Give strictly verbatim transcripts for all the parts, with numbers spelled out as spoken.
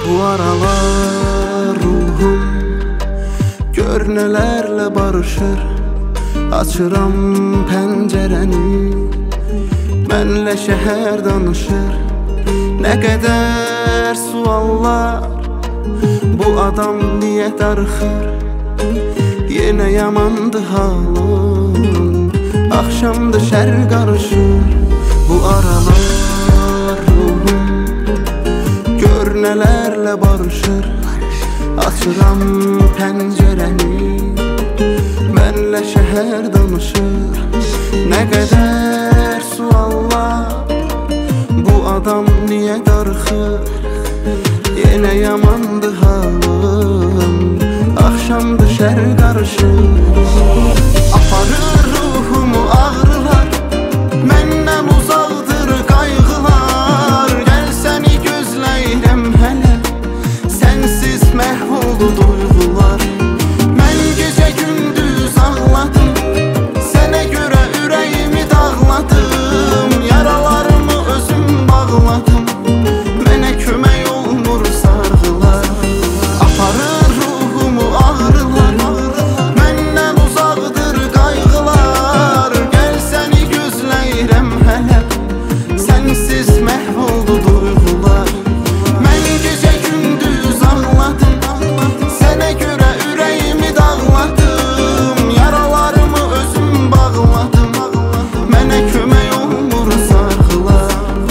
Bu aralar ruhum gör nelerle barışır. Açıram pəncərəni, mənlə şəhər danışır. Nə qədər suallar, bu adam niyə darıxır? Yenə yamandı halım, axşamdı şər qarışır. Bu aralar ruhum gör nələrlə barışır. Açıram pəncərəni, mənlə şəhər danışır. Nə qədər suallar, bu adam niyə darıxır? Yenə yamandı halım, axşamdı şər qarışır. Aparır ruhumu ağrılar, məndən uzaqdır qayğılar. Gəl səni gözləyirəm hələ, sənsiz məhv oldu duyğular. Mən gecə gündüz ağladım, sənə görə ürəyimi dağladım. Yaralarımı özüm bağladım, mənə kömək olmur sarğılar. Aparır ruhumu ağrılar, məndən uzaqdır qayğılar. Gəl səni gözləyirəm hələ, sənsiz məhv oldu duyğular. Mən gecə gündüz ağladım, sənə görə ürəyimi dağladım. Yaralarımı özüm bağladım, mənə kömək olmur sarğılar.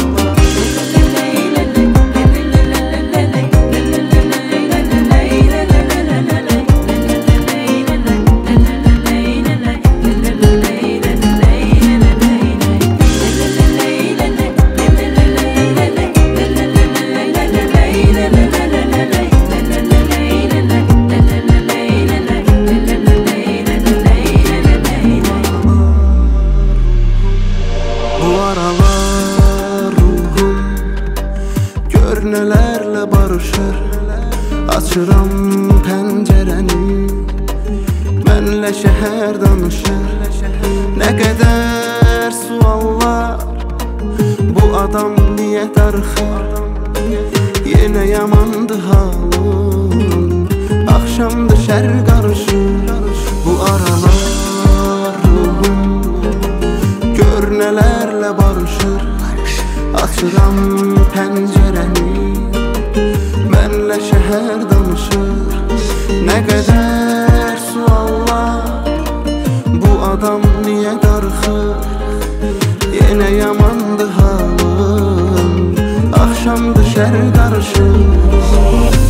Bu aralar ruhum gör nələrlə barışır. Açıram pəncərəni, mənlə şəhər danışır. Nə qədər suallar, bu adam niyə darıxır? Yenə yamandı halım, axşamdı şər qarışır. Bu aralar ruhum gör nələrlə barışır. Açıram pəncərəni, mənlə şəhər danışır. Nə qədər suallar, bu adam niyə darıxır? Yenə yamandı halım, axşamdı şər qarışır.